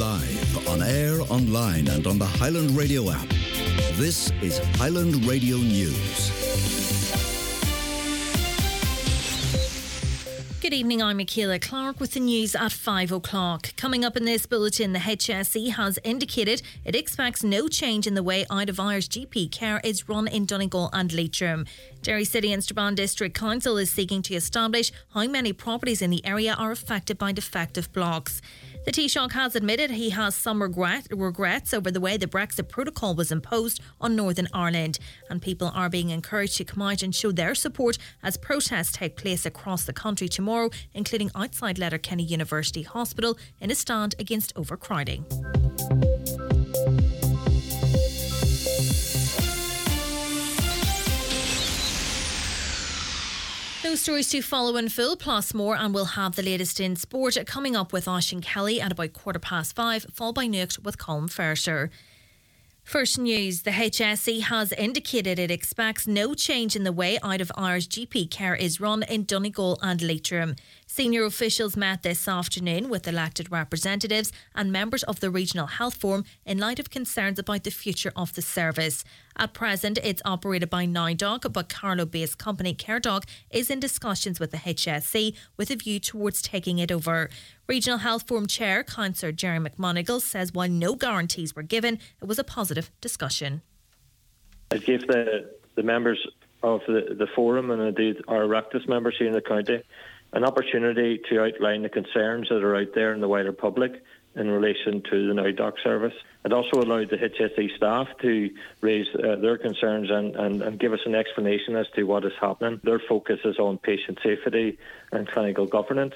live, on air, online and on the Highland Radio app. This is Highland Radio News. Good evening, I'm Michaela Clark with the news at 5 o'clock. Coming up in this bulletin, the HSE has indicated it expects no change in the way out of hours GP care is run in Donegal and Leitrim. Derry City and Strabane District Council is seeking to establish how many properties in the area are affected by defective blocks. The Taoiseach has admitted he has some regrets over the way the Brexit protocol was imposed on Northern Ireland, and people are being encouraged to come out and show their support as protests take place across the country tomorrow, including outside Letterkenny University Hospital in a stand against overcrowding. Those stories to follow in full, plus more, and we'll have the latest in sport coming up with Oisín Kelly at about 5:15, followed by Nucht with Colm Ferser. First news, the HSE has indicated it expects no change in the way out of hours GP care is run in Donegal and Leitrim. Senior officials met this afternoon with elected representatives and members of the Regional Health Forum in light of concerns about the future of the service. At present, it's operated by NowDoc, but Carlow-based company CareDoc is in discussions with the HSE with a view towards taking it over. Regional Health Forum Chair, Councillor Jerry McMonigal, says while no guarantees were given, it was a positive discussion. I gave the members of the forum and indeed our Oireachtas members here in the county an opportunity to outline the concerns that are out there in the wider public in relation to the NowDoc service. It also allowed the HSE staff to raise their concerns and give us an explanation as to what is happening. Their focus is on patient safety and clinical governance.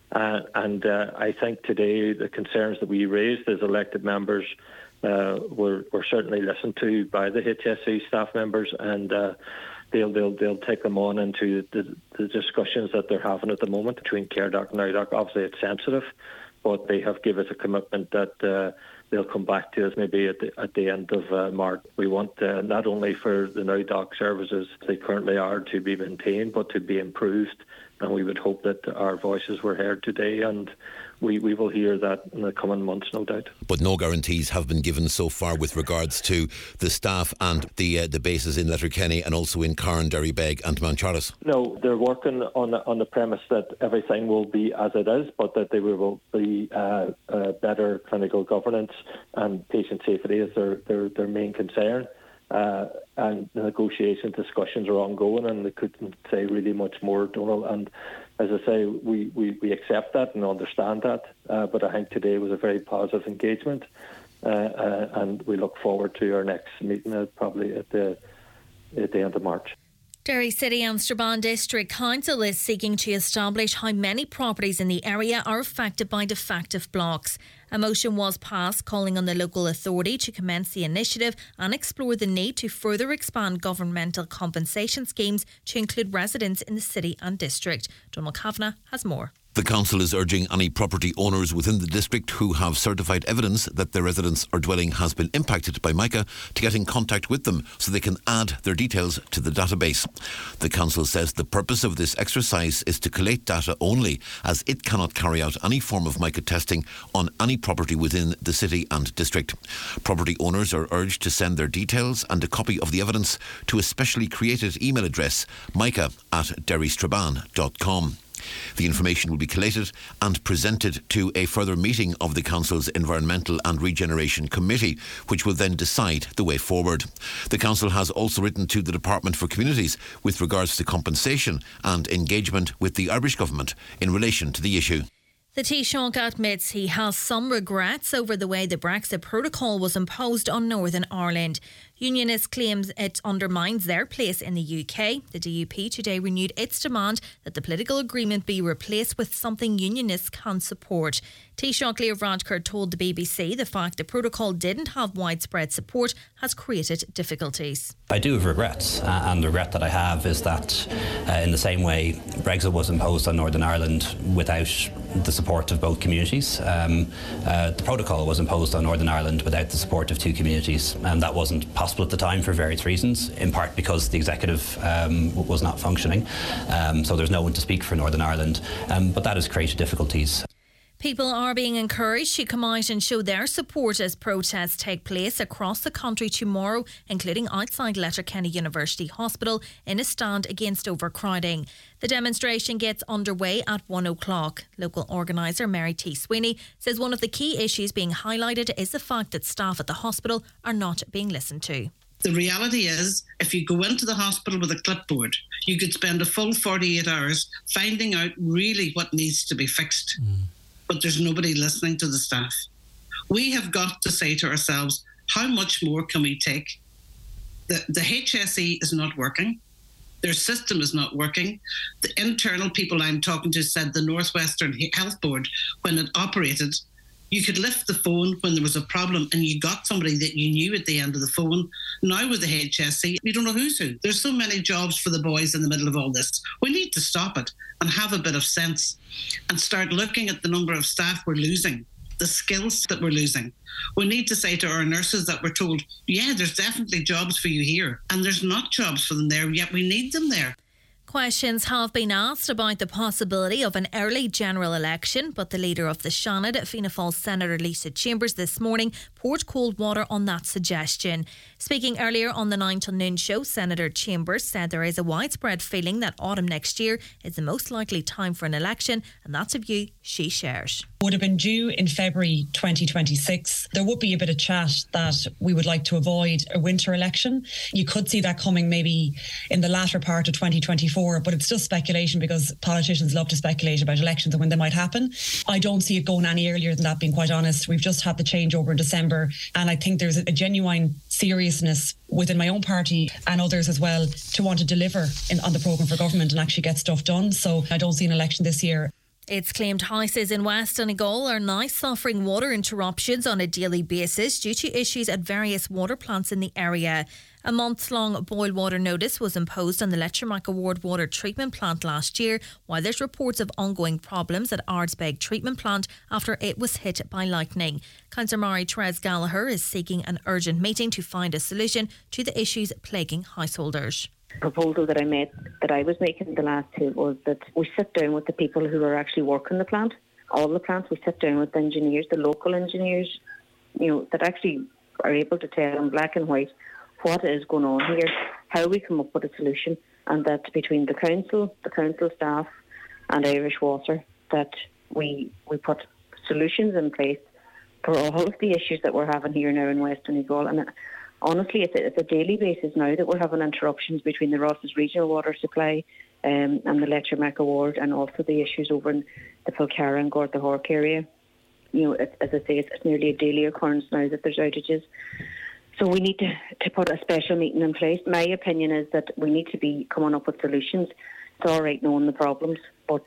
I think today the concerns that we raised as elected members were certainly listened to by the HSE staff members, and they'll take them on into the discussions that they're having at the moment between CareDoc and NowDoc. Obviously, it's sensitive, but they have given us a commitment that they'll come back to us maybe at the end of March. We want not only for the NowDoc services they currently are to be maintained, but to be improved. And we would hope that our voices were heard today, and we will hear that in the coming months, no doubt. But no guarantees have been given so far with regards to the staff and the bases in Letterkenny and also in Carn, Derrybeg and Mount Charles. No, they're working on the premise that everything will be as it is, but that there will be better clinical governance and patient safety is their main concern. And the negotiation discussions are ongoing, and they couldn't say really much more, Donald. And as I say, we accept that and understand that, but I think today was a very positive engagement, and we look forward to our next meeting probably at the end of March. Derry City and Strabane District Council is seeking to establish how many properties in the area are affected by defective blocks. A motion was passed calling on the local authority to commence the initiative and explore the need to further expand governmental compensation schemes to include residents in the city and district. Donald Kavanagh has more. The council is urging any property owners within the district who have certified evidence that their residence or dwelling has been impacted by mica to get in contact with them so they can add their details to the database. The council says the purpose of this exercise is to collate data only, as it cannot carry out any form of mica testing on any property within the city and district. Property owners are urged to send their details and a copy of the evidence to a specially created email address, mica@derrystrabane.com. The information will be collated and presented to a further meeting of the Council's Environmental and Regeneration Committee, which will then decide the way forward. The Council has also written to the Department for Communities with regards to compensation and engagement with the Irish Government in relation to the issue. The Taoiseach admits he has some regrets over the way the Brexit protocol was imposed on Northern Ireland. Unionists claim it undermines their place in the UK. The DUP today renewed its demand that the political agreement be replaced with something unionists can support. Taoiseach Leo Varadkar told the BBC the fact the protocol didn't have widespread support has created difficulties. I do have regrets, and the regret that I have is that in the same way Brexit was imposed on Northern Ireland without the support of both communities, the protocol was imposed on Northern Ireland without the support of two communities, and that wasn't possible at the time for various reasons, in part because the executive was not functioning, so there's no one to speak for Northern Ireland, but that has created difficulties. People are being encouraged to come out and show their support as protests take place across the country tomorrow, including outside Letterkenny University Hospital in a stand against overcrowding. The demonstration gets underway at 1 o'clock. Local organiser Mary T. Sweeney says one of the key issues being highlighted is the fact that staff at the hospital are not being listened to. The reality is, if you go into the hospital with a clipboard, you could spend a full 48 hours finding out really what needs to be fixed. But there's nobody listening to the staff. We have got to say to ourselves, how much more can we take? The HSE is not working. Their system is not working. The internal people I'm talking to said the Northwestern Health Board, when it operated, you could lift the phone when there was a problem and you got somebody that you knew at the end of the phone. Now with the HSE, you don't know who's who. There's so many jobs for the boys in the middle of all this. We need to stop it and have a bit of sense and start looking at the number of staff we're losing, the skills that we're losing. We need to say to our nurses that we're told, yeah, there's definitely jobs for you here, and there's not jobs for them there, yet we need them there. Questions have been asked about the possibility of an early general election, but the leader of the Seanad, Fianna Fáil Senator Lisa Chambers, this morning poured cold water on that suggestion. Speaking earlier on the 9 till noon show, Senator Chambers said there is a widespread feeling that autumn next year is the most likely time for an election, and that's a view she shares. Would have been due in February 2026. There would be a bit of chat that we would like to avoid a winter election. You could see that coming maybe in the latter part of 2024, but it's just speculation because politicians love to speculate about elections and when they might happen. I don't see it going any earlier than that, being quite honest. We've just had the changeover in December, and I think there's a genuine seriousness within my own party and others as well to want to deliver on the programme for government and actually get stuff done. So I don't see an election this year. It's claimed houses in West Donegal are now suffering water interruptions on a daily basis due to issues at various water plants in the area. A month-long boil water notice was imposed on the Letchermack Award water treatment plant last year, while there's reports of ongoing problems at Ardsbeg treatment plant after it was hit by lightning. Councillor Mary Therese Gallagher is seeking an urgent meeting to find a solution to the issues plaguing householders. Proposal that I was making the last two was that we sit down with the people who are actually working the plant, all the plants. We sit down with the engineers, the local engineers, that actually are able to tell in black and white what is going on here, how we come up with a solution, and that between the council staff and Irish Water, that we put solutions in place for all of the issues that we're having here now in West Donegal. And honestly, it's a daily basis now that we're having interruptions between the Ross's regional water supply and the Letchermack Award, and also the issues over in the Falcara and Gortha Hork area. As I say, it's nearly a daily occurrence now that there's outages. So we need to put a special meeting in place. My opinion is that we need to be coming up with solutions. It's all right knowing the problems, but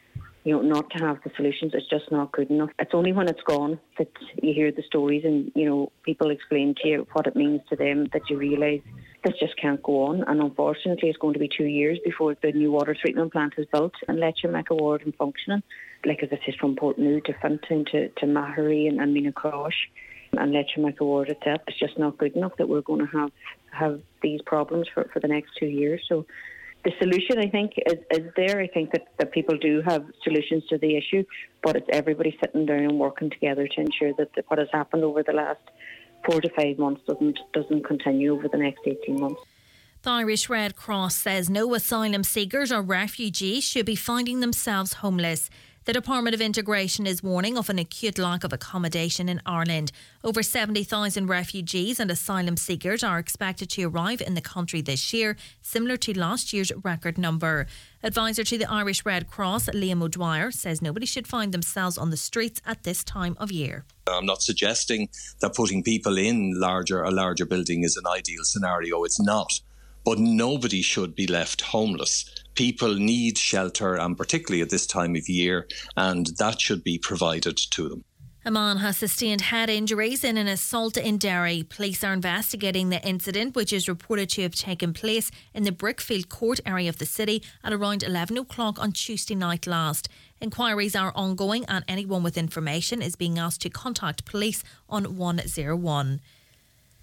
not to have the solutions is just not good enough. It's only when it's gone that you hear the stories and, people explain to you what it means to them that you realise this just can't go on. And unfortunately, it's going to be 2 years before the new water treatment plant is built and Letchermack Award and functioning. Like as I said, from Portneuf to Finton to Mahery and Mina Crosh and Letchermack Award itself, it's just not good enough that we're going to have these problems for the next 2 years. So the solution, I think, is there. I think that people do have solutions to the issue, but it's everybody sitting down and working together to ensure that what has happened over the last 4 to 5 months doesn't continue over the next 18 months. The Irish Red Cross says no asylum seekers or refugees should be finding themselves homeless. The Department of Integration is warning of an acute lack of accommodation in Ireland. Over 70,000 refugees and asylum seekers are expected to arrive in the country this year, similar to last year's record number. Advisor to the Irish Red Cross, Liam O'Dwyer, says nobody should find themselves on the streets at this time of year. I'm not suggesting that putting people in a larger building is an ideal scenario. It's not. But nobody should be left homeless. People need shelter, and particularly at this time of year, and that should be provided to them. A man has sustained head injuries in an assault in Derry. Police are investigating the incident, which is reported to have taken place in the Brickfield Court area of the city at around 11 o'clock on Tuesday night last. Inquiries are ongoing, and anyone with information is being asked to contact police on 101.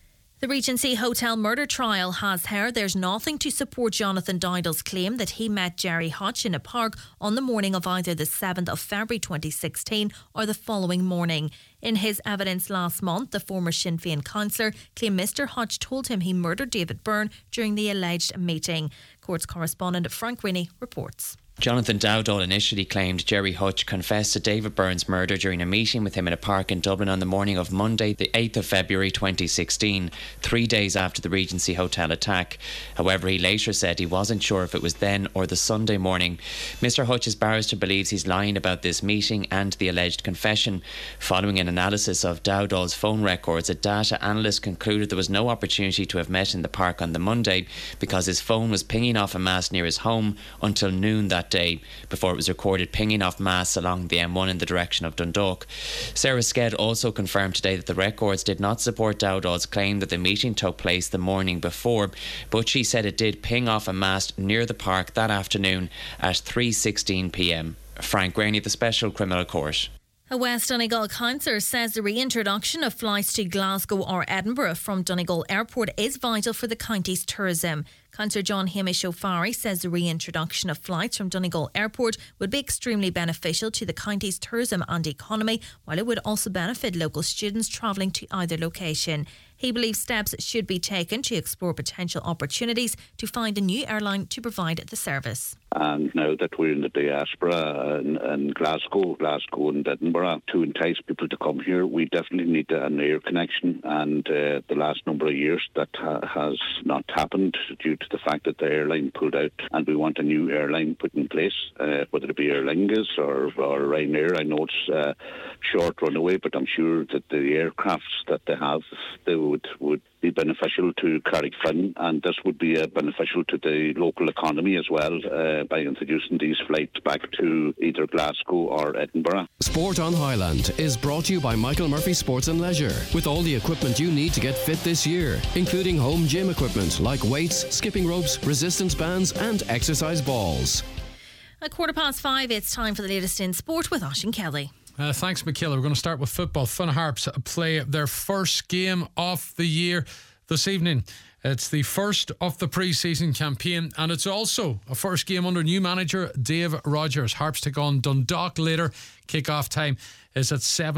The Regency Hotel murder trial has heard there's nothing to support Jonathan Dowdall's claim that he met Gerry Hutch in a park on the morning of either the 7th of February 2016 or the following morning. In his evidence last month, the former Sinn Féin councillor claimed Mr Hutch told him he murdered David Byrne during the alleged meeting. Courts correspondent Frank Riney reports. Jonathan Dowdall initially claimed Gerry Hutch confessed to David Byrne's murder during a meeting with him in a park in Dublin on the morning of Monday, the 8th of February 2016, 3 days after the Regency Hotel attack. However, he later said he wasn't sure if it was then or the Sunday morning. Mr Hutch's barrister believes he's lying about this meeting and the alleged confession. Following an analysis of Dowdall's phone records, a data analyst concluded there was no opportunity to have met in the park on the Monday because his phone was pinging off a mast near his home until noon that day, before it was recorded pinging off masts along the M1 in the direction of Dundalk. Sarah Sked also confirmed today that the records did not support Dowdall's claim that the meeting took place the morning before, but she said it did ping off a mast near the park that afternoon at 3:16 p.m. Frank Graney, the Special Criminal Court. A West Donegal councillor says the reintroduction of flights to Glasgow or Edinburgh from Donegal Airport is vital for the county's tourism. Councillor John Hamish O'Farry says the reintroduction of flights from Donegal Airport would be extremely beneficial to the county's tourism and economy, while it would also benefit local students travelling to either location. He believes steps should be taken to explore potential opportunities to find a new airline to provide the service. And now that we're in the diaspora and Glasgow and Edinburgh, to entice people to come here, we definitely need an air connection. And the last number of years that has not happened due to the fact that the airline pulled out, and we want a new airline put in place, whether it be Aer Lingus or Ryanair. I know it's short runaway, but I'm sure that the aircrafts that they have, they would be beneficial to Carrickfinn, and this would be beneficial to the local economy as well by introducing these flights back to either Glasgow or Edinburgh. Sport on Highland is brought to you by Michael Murphy Sports and Leisure, with all the equipment you need to get fit this year, including home gym equipment like weights, skipping ropes, resistance bands and exercise balls. At 5:15, it's time for the latest in sport with Oisín Kelly. Thanks, Michaela. We're going to start with football. Finn Harps play their first game of the year this evening. It's the first of the pre-season campaign, and it's also a first game under new manager Dave Rogers. Harps take on Dundalk later. Kick-off time is at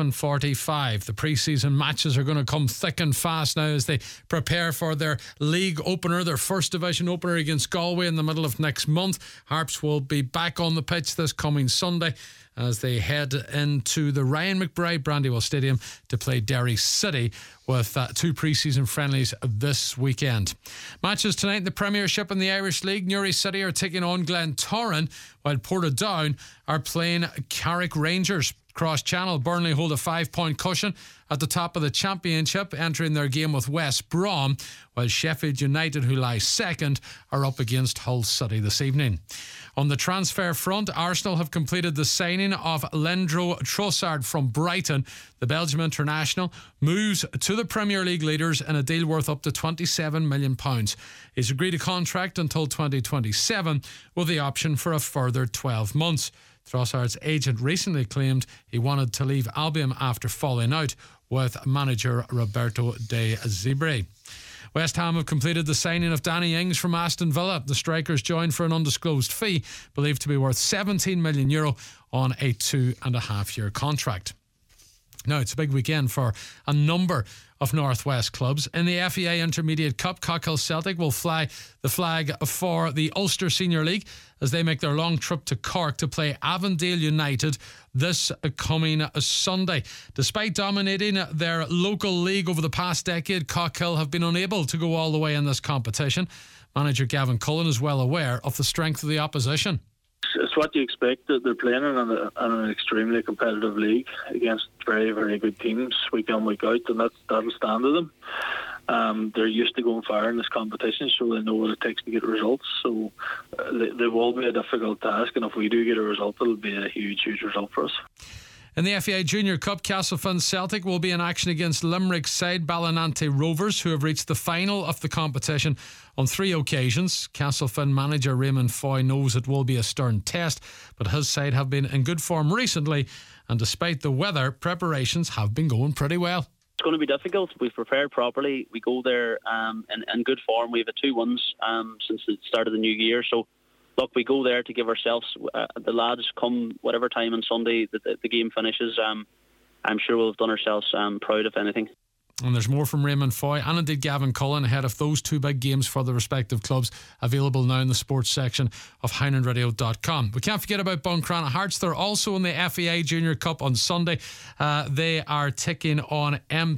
7:45. The pre-season matches are going to come thick and fast now as they prepare for their league opener, their first division opener against Galway in the middle of next month. Harps will be back on the pitch this coming Sunday as they head into the Ryan McBride Brandywell Stadium to play Derry City with two pre-season friendlies this weekend. Matches tonight in the Premiership and the Irish League. Newry City are taking on Glentoran, while Portadown are playing Carrick Rangers. Cross-Channel, Burnley hold a 5-point cushion at the top of the championship, entering their game with West Brom, while Sheffield United, who lie second, are up against Hull City this evening. On the transfer front, Arsenal have completed the signing of Leandro Trossard from Brighton. The Belgium international moves to the Premier League leaders in a deal worth up to £27 million. He's agreed a contract until 2027 with the option for a further 12 months. Trossard's agent recently claimed he wanted to leave Albion after falling out with manager Roberto De Zerbi. West Ham have completed the signing of Danny Ings from Aston Villa. The strikers joined for an undisclosed fee, believed to be worth €17 million on a 2.5-year contract. Now, it's a big weekend for a number of Northwest clubs. In the FEA Intermediate Cup, Cockhill Celtic will fly the flag for the Ulster Senior League as they make their long trip to Cork to play Avondale United this coming Sunday. Despite dominating their local league over the past decade, Cockhill have been unable to go all the way in this competition. Manager Gavin Cullen is well aware of the strength of the opposition. It's what you expect. That they're playing in an extremely competitive league against very, very good teams week in, week out, and that'll stand to them. They're used to going far in this competition, so they know what it takes to get results. So they will be a difficult task, and if we do get a result, it'll be a huge, huge result for us. In the FEI Junior Cup, Castlefin Celtic will be in action against Limerick side Ballinante Rovers, who have reached the final of the competition on 3 occasions. Castlefin manager Raymond Foy knows it will be a stern test, but his side have been in good form recently, and despite the weather, preparations have been going pretty well. going to be difficult. We've prepared properly. We go there in good form. We have 2 wins since the start of the new year. So, look, we go there to give ourselves, the lads come whatever time on Sunday the game finishes. I'm sure we'll have done ourselves proud, if anything. And there's more from Raymond Foy and indeed Gavin Cullen ahead of those 2 big games for the respective clubs, available now in the sports section of HighlandRadio.com. We can't forget about Buncrana Hearts. They're also in the FAI Junior Cup on Sunday. They are taking on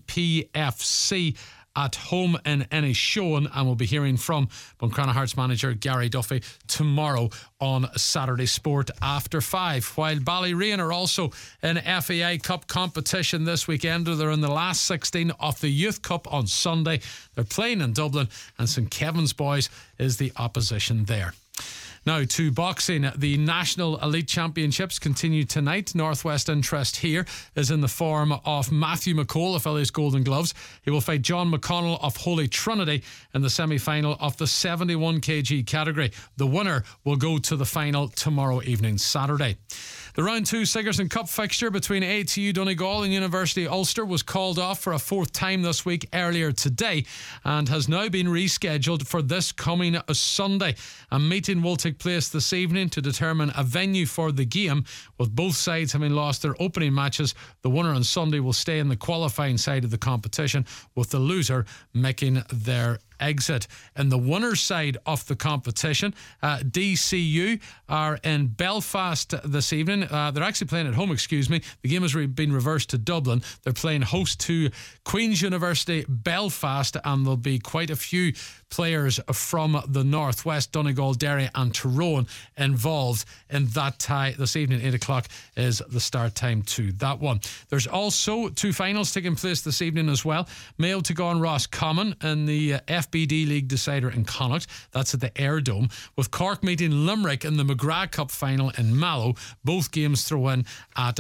MPFC at home in Inishowen, and we'll be hearing from Buncrana Hearts manager Gary Duffy tomorrow on Saturday Sport after 5. While Ballyreen are also in FAI Cup competition this weekend. They're in the last 16 of the Youth Cup on Sunday. They're playing in Dublin, and St Kevin's Boys is the opposition there. Now to boxing. The National Elite Championships continue tonight. Northwest interest here is in the form of Matthew McCall of Ellio's Golden Gloves. He will fight John McConnell of Holy Trinity in the semi-final of the 71 kg category. The winner will go to the final tomorrow evening, Saturday. The Round 2 Sigerson Cup fixture between ATU Donegal and University Ulster was called off for a 4th time this week earlier today and has now been rescheduled for this coming Sunday. A meeting will take place this evening to determine a venue for the game, with both sides having lost their opening matches. The winner on Sunday will stay in the qualifying side of the competition, with the loser making their exit. In the winner's side of the competition, DCU are in Belfast this evening. They're actually playing at home, The game has been reversed to Dublin. They're playing host to Queen's University Belfast, and there'll be quite a few players from the Northwest, Donegal, Derry and Tyrone involved in that tie this evening. 8 o'clock is the start time to that one. There's also 2 finals taking place this evening as well. Mayo to go on Roscommon in the FBD League decider in Connacht. That's at the Airdome, with Cork meeting Limerick in the McGrath Cup final in Mallow. Both games throw in at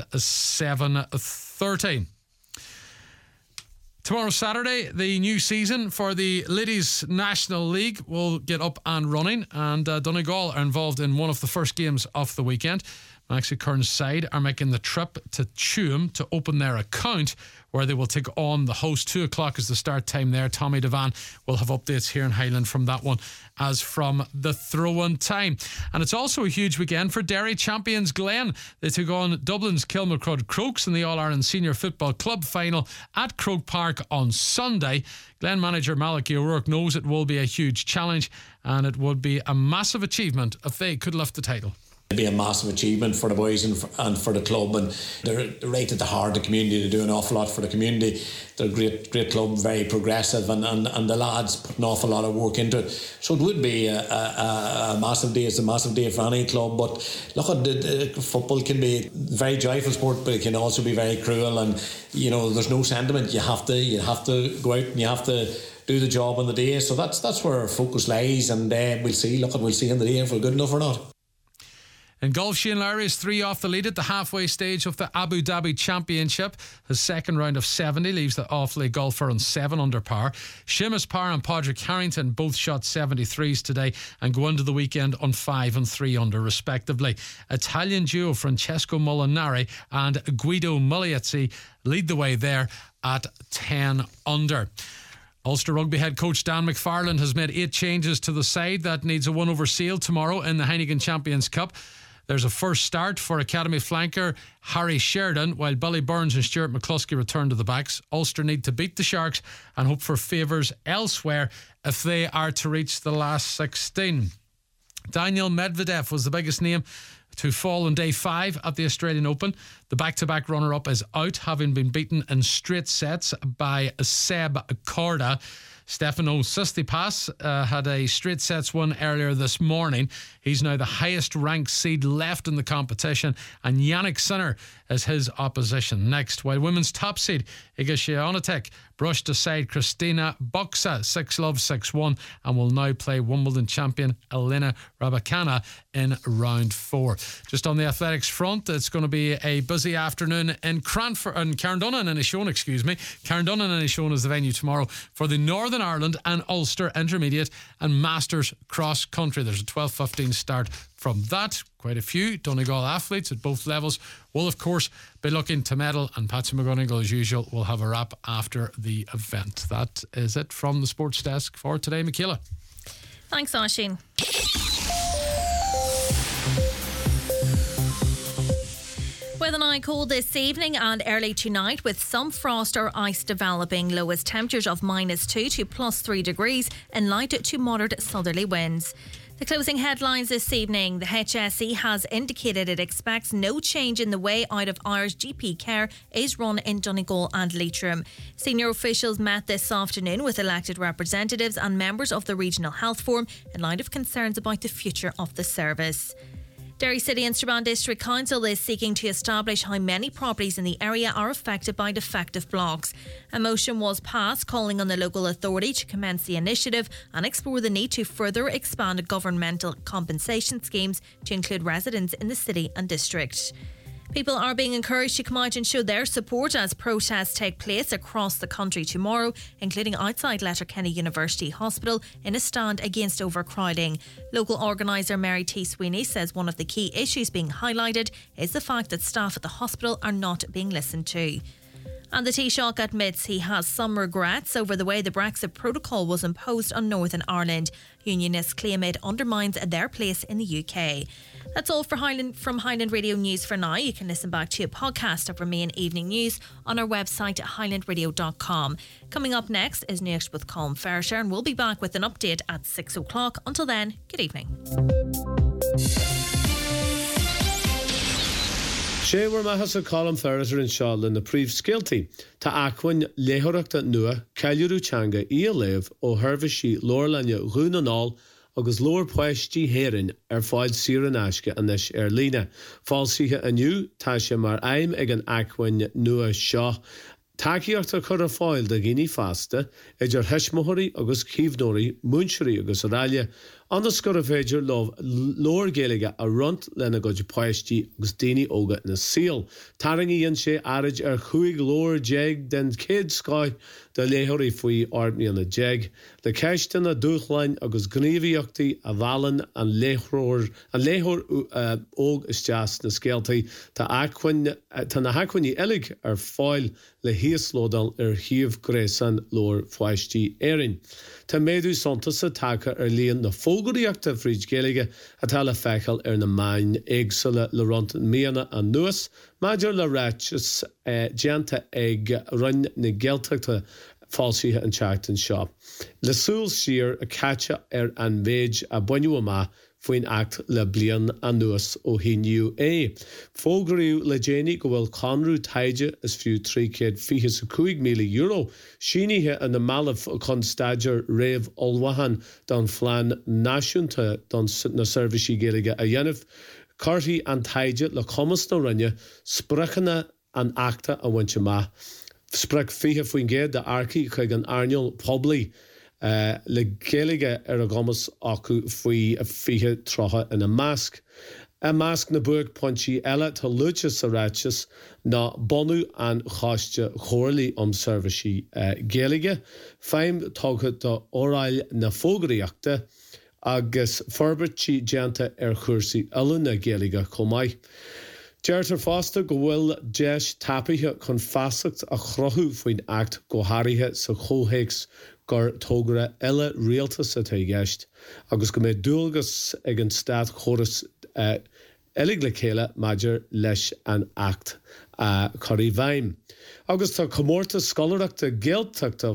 7:30. Tomorrow, Saturday, the new season for the Ladies National League will get up and running, and Donegal are involved in one of the first games of the weekend. Maxie Kern's side are making the trip to Tuam to open their account, where they will take on the host. 2 o'clock is the start time there. Tommy Devan will have updates here in Highland from that one as from the throw-in time. And it's also a huge weekend for Derry champions Glen. They took on Dublin's Kilmacrud Crokes in the All-Ireland Senior Football Club final at Croke Park on Sunday. Glen manager Malachy O'Rourke knows it will be a huge challenge, and it would be a massive achievement if they could lift the title. It'd be a massive achievement for the boys and for the club, and they're right at the heart of the community. They do an awful lot for the community. They're a great club, very progressive, and the lads put an awful lot of work into it. So it would be a massive day. It's a massive day for any club. But look, football can be a very joyful sport, but it can also be very cruel. And there's no sentiment. You have to go out and you have to do the job on the day. So that's where our focus lies, and we'll see. We'll see in the day if we're good enough or not. In golf, Shane Lowry is 3 off the lead at the halfway stage of the Abu Dhabi Championship. His second round of 70 leaves the off-lay golfer on 7 under par. Seamus Power and Padraig Harrington both shot 73s today and go into the weekend on 5 and 3 under respectively. Italian duo Francesco Molinari and Guido Migliozzi lead the way there at 10 under. Ulster Rugby head coach Dan McFarland has made 8 changes to the side that needs a win over Sale tomorrow in the Heineken Champions Cup. There's a first start for Academy flanker Harry Sheridan, while Billy Burns and Stuart McCluskey return to the backs. Ulster need to beat the Sharks and hope for favours elsewhere if they are to reach the last 16. Daniil Medvedev was the biggest name to fall on day 5 at the Australian Open. The back-to-back runner-up is out, having been beaten in straight sets by Seb Korda. Stefano Tsitsipas had a straight sets win earlier this morning. He's now the highest ranked seed left in the competition, and Yannick Sinner is his opposition next. While women's top seed Iga Swiatek brushed aside Kristina Buxa 6-love 6-1 and will now play Wimbledon champion Elena Rybakina in round 4. Just on the athletics front, it's going to be a busy afternoon in Carndonnan and Inishowen, Carndonnan and Inishowen is the venue tomorrow for the Northern Ireland and Ulster Intermediate and Masters Cross Country. There's a 12:15 start from that. Quite a few Donegal athletes at both levels will, of course, be looking to medal, and Patsy McGonigal, as usual, will have a wrap after the event. That is it from the sports desk for today. Michaela. Thanks, Oisín. Weather now cold this evening and early tonight with some frost or ice developing. Lowest temperatures of -2 to +3 degrees and light to moderate southerly winds. The closing headlines this evening. The HSE has indicated it expects no change in the way out of hours GP care is run in Donegal and Leitrim. Senior officials met this afternoon with elected representatives and members of the Regional Health Forum in light of concerns about the future of the service. Derry City and Strabane District Council is seeking to establish how many properties in the area are affected by defective blocks. A motion was passed calling on the local authority to commence the initiative and explore the need to further expand governmental compensation schemes to include residents in the city and district. People are being encouraged to come out and show their support as protests take place across the country tomorrow, including outside Letterkenny University Hospital in a stand against overcrowding. Local organiser Mary T. Sweeney says one of the key issues being highlighted is the fact that staff at the hospital are not being listened to. And the Taoiseach admits he has some regrets over the way the Brexit protocol was imposed on Northern Ireland. Unionists claim it undermines their place in the UK. That's all from Highland Radio News for now. You can listen back to a podcast of our main evening news on our website at highlandradio.com. Coming up next is News with Colm Ferrisher, and we'll be back with an update at 6 o'clock. Until then, good evening. Séhar maithas a Colm Ferrisher in Sean na príomh scialtaí tá achain léthireachta nua Cailliúrú Teanga í a léamh ó Hervishí Lorlanne Rúnanáil agus Lord Poisty Héireann fáil Siar an Aisce anis Líne. Fáilsíthe aniu tá sé mar aim ag an achain nua seo. Takeíocht chur a fáil de Guinea Fasta idir Heismóirí agus Cíbhnóirí Múinseoirí agus Aráile Andas gur a féidir lór géige a runt lena go de Poisty agus daoine óga na síl. Taringaíonn sé arid chuig lór jeig den céad scáid de léthirí faoi ortnaí na jeig. Le ceiste na dúchlein agus gníomhaíochtaí a bhalan an léthór óg isteas na scéaltaí tá na hacuinní eilig fáil le híoslódal thiomh gréasan lór Poisty Éireann. Tá méadú sontas a take líon na fógraíochta fríd géige atá le feiceáil na main éagsúla le ront míana an nuas, maidir le ráitis déanta ag run na gealteachta fáilsíthe an teachtain seo. Le súil siar a caite an méid a buinniú amach faoin act le blian an nuas ó hiniu Fógraíú le déanaí go bhfuil conrú taide is fiú €325 million sínithe an na malamh chun staidir réamh olmhaithen don phlean náisiúnta don na seirbhísí géige a dhéanamh. Cartaí an taide le commas na rinne sprachanna an acta a bhainte maith. Sprach fiche faoin géad de arcaí chuig an airneol poblí le géige a gomas acu faoi fiche trotha in a másc. A másc na buag pointí eile tá luite sa ráitis na bonú an cháiste chóirlaí seirbhísí géige. Féim tógad do óráil na fógraíochta agus forbertí déanta chuirsaí eile na géige comáid. Deirtar fásta go bhfuil deis tapaithe chun feasacht a chrothú faoin act go háirithe sa chóthés gur tógra eile rialtas a gceist, agus go méid dúilgus ag an stát chóras eilig le chéile maidir leis an act choirí bhaim. Agus tá comórta scolareachta géalteachta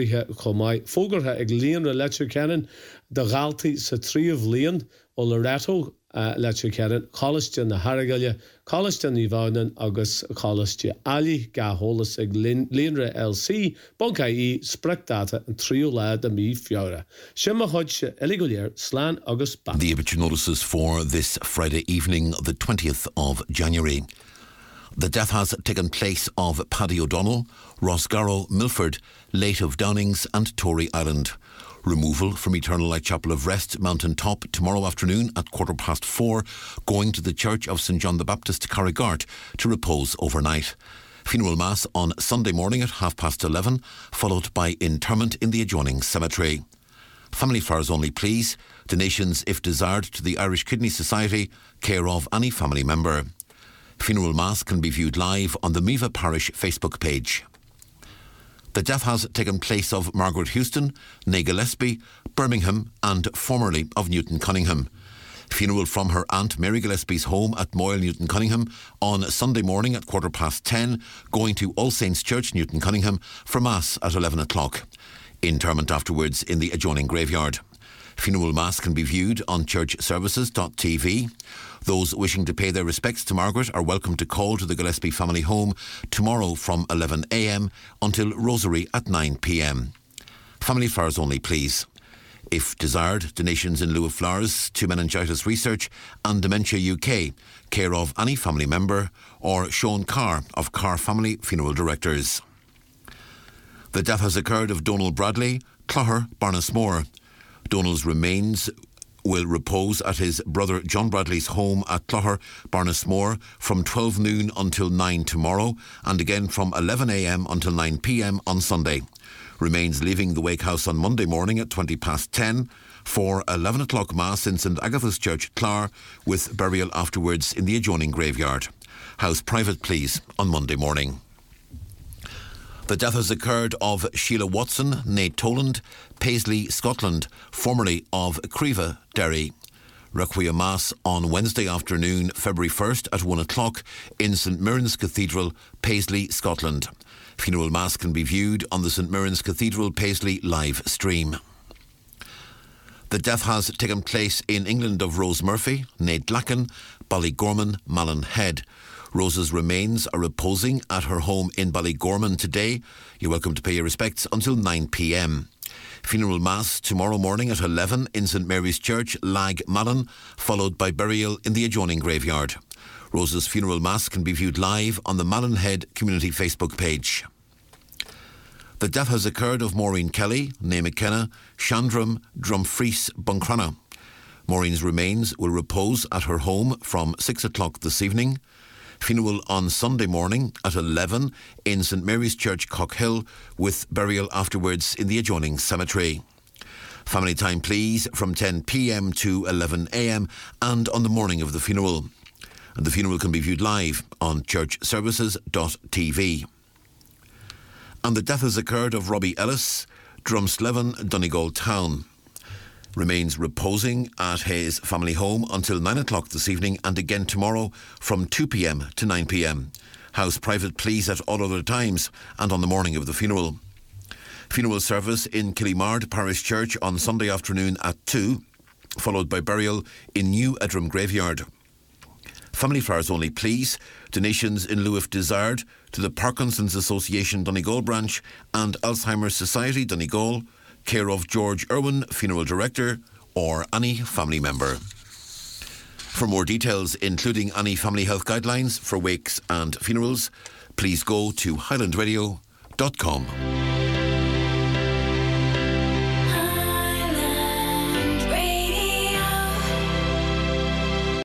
fógartha ag líon le Letterkenny de ghaltaí sa tríomh líon ó Loreto Letterkenny, Coláiste na Haragaile, Coláiste ní Bhaunan agus Coláiste Allí gatholalas ag líonra LC, Buncaí, Sprecdata and tríú lead a mí fiara. Sin a chuid se eligóléir slán agus back. The obituary notices for this Friday evening, the 20th of January. The death has taken place of Paddy O'Donnell, Ross Garrow, Milford, late of Downings and Tory Island. Removal from Eternal Light Chapel of Rest, Mountain Top, tomorrow afternoon at 4:15, going to the Church of St John the Baptist, Carrigart, to repose overnight. Funeral Mass on Sunday morning at 11:30, followed by interment in the adjoining cemetery. Family flowers only, please. Donations, if desired, to the Irish Kidney Society, care of any family member. Funeral Mass can be viewed live on the Meva Parish Facebook page. The death has taken place of Margaret Houston, née Gillespie, Birmingham, and formerly of Newton Cunningham. Funeral from her aunt Mary Gillespie's home at Moyle, Newton Cunningham, on Sunday morning at 10:15, going to All Saints Church, Newton Cunningham, for Mass at 11 o'clock. Interment afterwards in the adjoining graveyard. Funeral Mass can be viewed on churchservices.tv. Those wishing to pay their respects to Margaret are welcome to call to the Gillespie family home tomorrow from 11 a.m. until Rosary at 9 p.m. Family flowers only, please. If desired, donations in lieu of flowers to Meningitis Research and Dementia UK, care of any family member, or Sean Carr of Carr Family Funeral Directors. The death has occurred of Donald Bradley, Clogher, Barnesmore. Donald's remains will repose at his brother John Bradley's home at Clogher, Barnesmore, from 12 noon until 9 tomorrow, and again from 11 a.m. until 9 p.m. on Sunday. Remains leaving the wake house on Monday morning at 10:20 for 11 o'clock Mass in St Agatha's Church, Clogher, with burial afterwards in the adjoining graveyard. House private, please, on Monday morning. The death has occurred of Sheila Watson, née Toland, Paisley, Scotland, formerly of Creva, Derry. Requiem Mass on Wednesday afternoon, February 1st at 1 o'clock in St Mirren's Cathedral, Paisley, Scotland. Funeral Mass can be viewed on the St Mirren's Cathedral Paisley live stream. The death has taken place in England of Rose Murphy, née Dlacken, Ballygorman, Malin Head. Rose's remains are reposing at her home in Ballygorman today. You're welcome to pay your respects until 9 p.m. Funeral Mass tomorrow morning at 11 in St Mary's Church, Lag Malin, followed by burial in the adjoining graveyard. Rose's funeral Mass can be viewed live on the Malin Head Community Facebook page. The death has occurred of Maureen Kelly, née McKenna, Shandram, Drumfries, Buncrana. Maureen's remains will repose at her home from 6 o'clock this evening. Funeral on Sunday morning at 11 in St Mary's Church, Cockhill, with burial afterwards in the adjoining cemetery. Family time, please, from 10 p.m. to 11 a.m. and on the morning of the funeral. And the funeral can be viewed live on churchservices.tv. And the death has occurred of Robbie Ellis, Drumsleven, Donegal Town. Remains reposing at his family home until 9 o'clock this evening and again tomorrow from 2 p.m. to 9 p.m. House private, please, at all other times and on the morning of the funeral. Funeral service in Killymard Parish Church on Sunday afternoon at 2, followed by burial in New Edram Graveyard. Family flowers only, please. Donations in lieu if desired to the Parkinson's Association Donegal Branch and Alzheimer's Society Donegal, care of George Irwin, Funeral Director, or any family member. For more details, including any family health guidelines for wakes and funerals, please go to highlandradio.com.